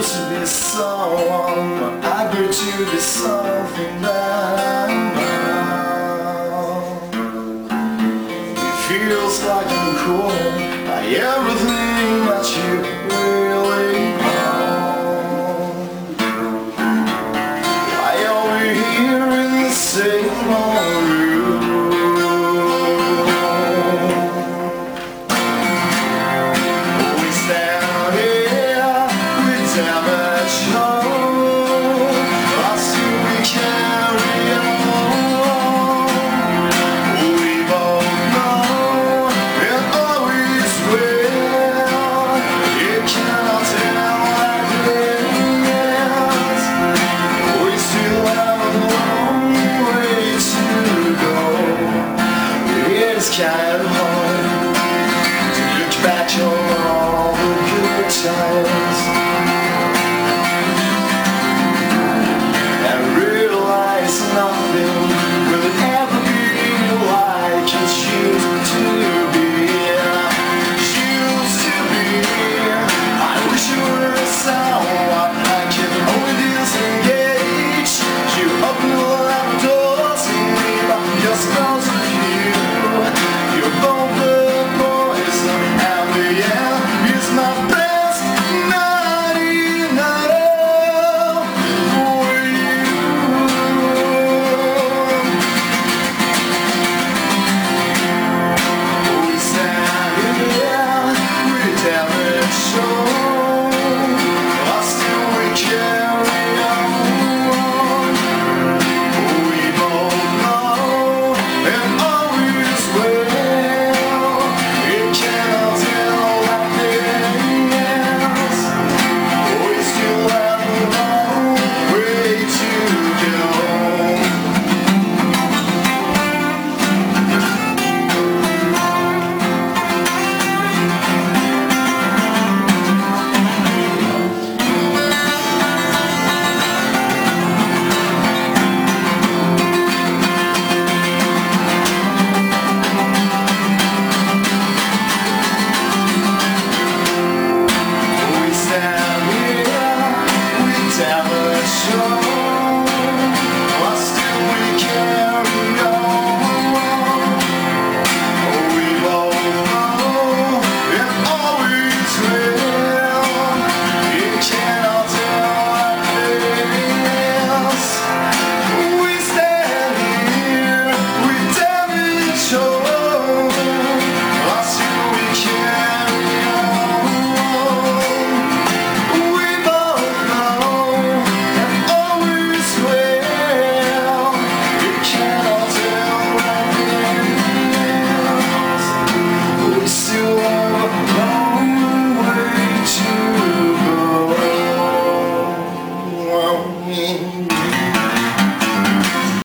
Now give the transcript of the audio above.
used to be someone, I grew to be something that I'm now. It feels like I'm cool by everything that you really know. Why are we here in the same old room? We stand here with damage home, but still we carry on. We both know it always will. You cannot tell like this. We still have a long way to go. It's kind of hard to look back on all the good times.